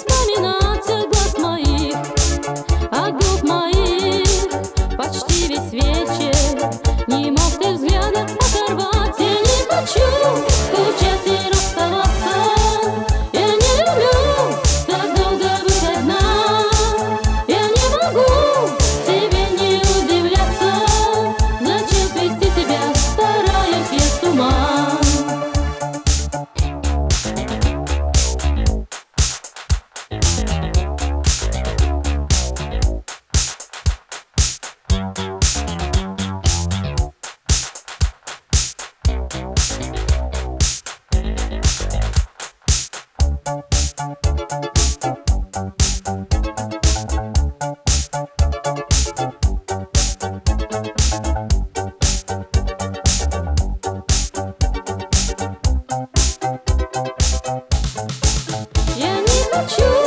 вспоминаться глаз моих, от губ моих почти весь вечер. Не мог ты взгляда оторвать. Я не хочу скучать и расставаться. Я не люблю так долго быть одна. Я не могу себе не удивляться. Зачем свести тебя, стараюсь я с ума. Я не хочу